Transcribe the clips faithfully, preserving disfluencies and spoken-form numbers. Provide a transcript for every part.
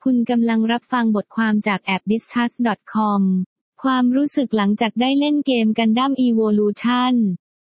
คุณกำลังรับฟังบทความจากแอป ดิสคัส ดอท คอม ความรู้สึกหลังจากได้เล่นเกม Gundam Evolution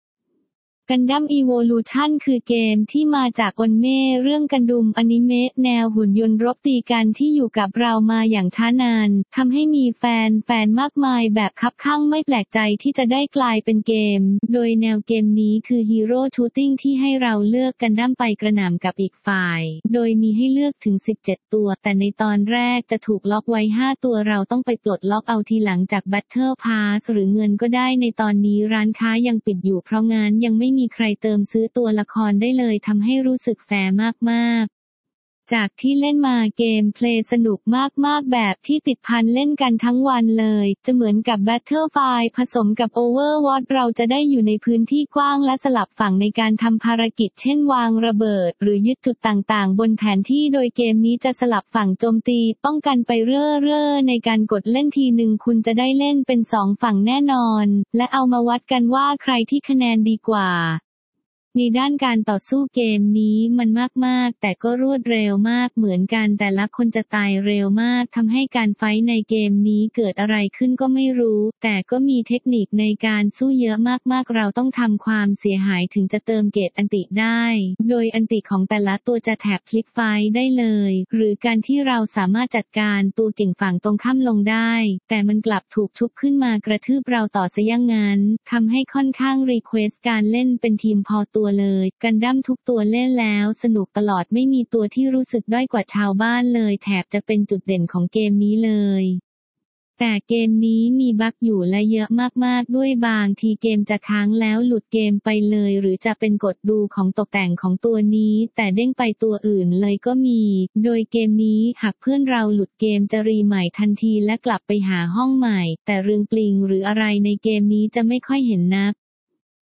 Gundam Evolution คือเกมที่มาจากอนิเมะเรื่องกันดุมอนิเมะแนวหุ่นยนต์รบตีกันที่อยู่กับเรามาอย่างช้านานทำให้มีแฟนแฟนมากมายแบบคับคั่งไม่แปลกใจที่จะได้กลายเป็นเกมโดยแนวเกมนี้คือฮีโร่ชูตติ้งที่ให้เราเลือกกันดั้มไปกระหน่ำกับอีกฝ่ายโดยมีให้เลือกถึงสิบเจ็ดตัวแต่ในตอนแรกจะถูกล็อกไว้ห้าตัวเราต้องไปปลดล็อกเอาทีหลังจาก Battle Pass หรือเงินก็ได้ในตอนนี้ร้านค้ายังปิดอยู่เพราะงั้นยังไม่มีใครเติมซื้อตัวละครได้เลยทำให้รู้สึกแฟร์มากๆจากที่เล่นมาเกมเพลย์สนุกมากๆแบบที่ติดพันเล่นกันทั้งวันเลยจะเหมือนกับ Battlefield ผสมกับ Overwatch เราจะได้อยู่ในพื้นที่กว้างและสลับฝั่งในการทำภารกิจเช่นวางระเบิดหรือยึดจุดต่างๆบนแผนที่โดยเกมนี้จะสลับฝั่งโจมตีป้องกันไปเรื่อยๆในการกดเล่นทีหนึ่งคุณจะได้เล่นเป็นสองฝั่งแน่นอนและเอามาวัดกันว่าใครที่คะแนนดีกว่าในด้านการต่อสู้เกมนี้มันมากๆแต่ก็รวดเร็วมากเหมือนกันแต่ละคนจะตายเร็วมากทำให้การไฟท์ในเกมนี้เกิดอะไรขึ้นก็ไม่รู้แต่ก็มีเทคนิคในการสู้เยอะมากๆเราต้องทำความเสียหายถึงจะเติมเกรดอันติได้โดยอันติของแต่ละตัวจะแถบพลิกไฟท์ได้เลยหรือการที่เราสามารถจัดการตัวเก่งฝั่งตรงข้ามลงได้แต่มันกลับถูกชุบขึ้นมากระทืบเราต่อซะอย่างงั้นทำให้ค่อนข้างรีเควสการเล่นเป็นทีมพอตัวเลยกันดั้มทุกตัวเล่นแล้วสนุกตลอดไม่มีตัวที่รู้สึกด้อยกว่าชาวบ้านเลยแถบจะเป็นจุดเด่นของเกมนี้เลยแต่เกมนี้มีบั๊กอยู่และเยอะมากๆด้วยบางทีเกมจะค้างแล้วหลุดเกมไปเลยหรือจะเป็นกดดูของตกแต่งของตัวนี้แต่เด้งไปตัวอื่นเลยก็มีโดยเกมนี้หากเพื่อนเราหลุดเกมจะรีใหม่ทันทีและกลับไปหาห้องใหม่แต่เรื่องปลิงหรืออะไรในเกมนี้จะไม่ค่อยเห็นนัก